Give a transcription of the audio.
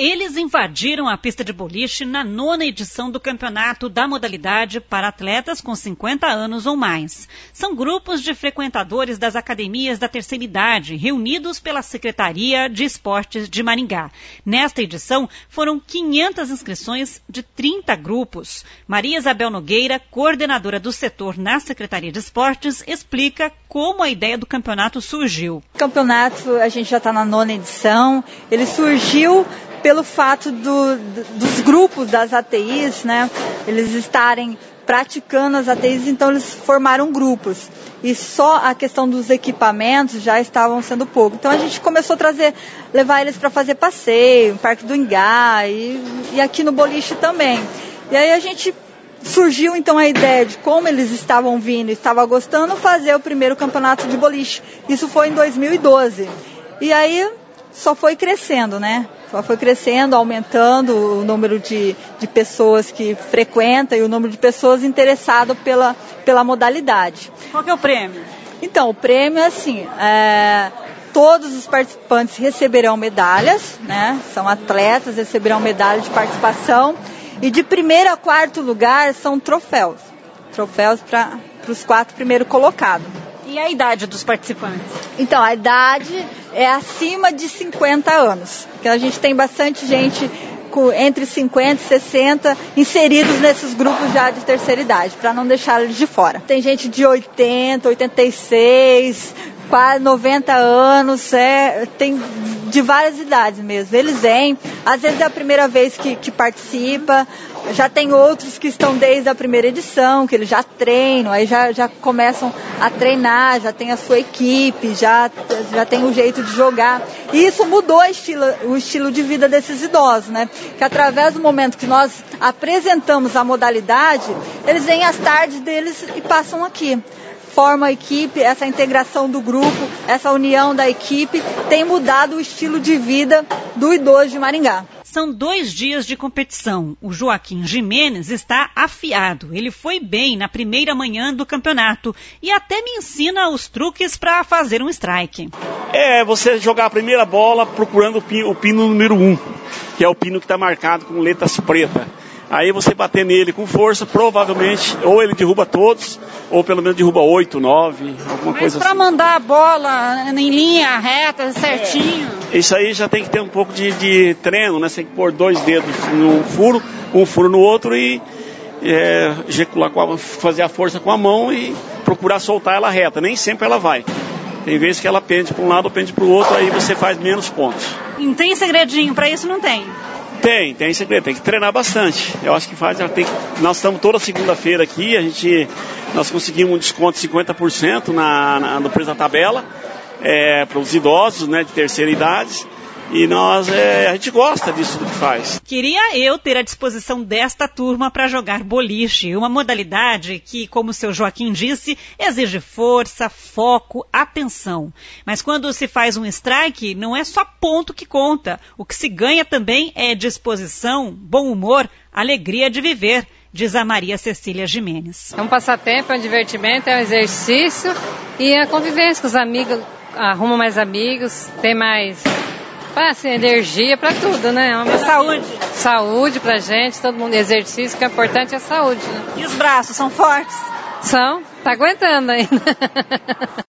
Eles invadiram a pista de boliche na 9ª edição do campeonato da modalidade para atletas com 50 anos ou mais. São grupos de frequentadores das academias da terceira idade, reunidos pela Secretaria de Esportes de Maringá. Nesta edição, foram 500 inscrições de 30 grupos. Maria Isabel Nogueira, coordenadora do setor na Secretaria de Esportes, explica como a ideia do campeonato surgiu. O campeonato, a gente já está na 9ª edição, ele surgiu pelo fato dos grupos das ATIs, né, eles estarem praticando as ATIs, então eles formaram grupos. E só a questão dos equipamentos já estavam sendo pouco. Então a gente começou a levar eles para fazer passeio, no Parque do Ingá e aqui no boliche também. E aí surgiu então a ideia de como eles estavam vindo e estavam gostando, fazer o primeiro campeonato de boliche. Isso foi em 2012. E aí só foi crescendo, né? Só foi crescendo, aumentando o número de pessoas que frequentam e o número de pessoas interessadas pela modalidade. Qual que é o prêmio? Então, o prêmio é assim, todos os participantes receberão medalhas, né? São atletas, receberão medalha de participação. E de 1º a 4º lugar são troféus. Troféus para os 4 primeiros colocados. E a idade dos participantes? Então, a idade é acima de 50 anos. Porque a gente tem bastante gente entre 50 e 60 inseridos nesses grupos já de terceira idade, para não deixar eles de fora. Tem gente de 80, 86, quase 90 anos, tem de várias idades mesmo. Eles vêm, às vezes é a primeira vez que participa, já tem outros que estão desde a primeira edição, que eles já treinam, aí já começam a treinar, já tem a sua equipe, já tem o jeito de jogar. E isso mudou o estilo de vida desses idosos, né? Que através do momento que nós apresentamos a modalidade, eles vêm às tardes deles e passam aqui. Forma a equipe, essa integração do grupo, essa união da equipe, tem mudado o estilo de vida do idoso de Maringá. São 2 dias de competição. O Joaquim Jimenez está afiado. Ele foi bem na primeira manhã do campeonato e até me ensina os truques para fazer um strike. Você jogar a primeira bola procurando o pino número 1, que é o pino que está marcado com letras pretas. Aí você bater nele com força, provavelmente, ou ele derruba todos, ou pelo menos derruba 8, 9, alguma coisa assim. Mas para mandar a bola em linha reta, certinho... Isso aí já tem que ter um pouco de treino, né? Você tem que pôr 2 dedos no furo, um furo no outro e ejacular, fazer a força com a mão e procurar soltar ela reta. Nem sempre ela vai. Tem vezes que ela pende para um lado ou pende para o outro, aí você faz menos pontos. Não tem segredinho para isso? Não tem? Tem segredo, tem que treinar bastante. Eu acho que nós estamos toda segunda-feira aqui, nós conseguimos um desconto de 50% no preço da tabela, para os idosos, né, de terceira idade. E a gente gosta disso do que faz. Queria eu ter a disposição desta turma para jogar boliche, uma modalidade que, como o seu Joaquim disse, exige força, foco, atenção. Mas quando se faz um strike, não é só ponto que conta. O que se ganha também é disposição, bom humor, alegria de viver, diz a Maria Cecília Jimenez. É um passatempo, é um divertimento, é um exercício e a convivência com os amigos, arruma mais amigos, tem mais... Assim, energia para tudo, né? Saúde. Saúde pra gente, todo mundo. Exercício, que é importante é a saúde, né? E os braços são fortes? São, tá aguentando ainda.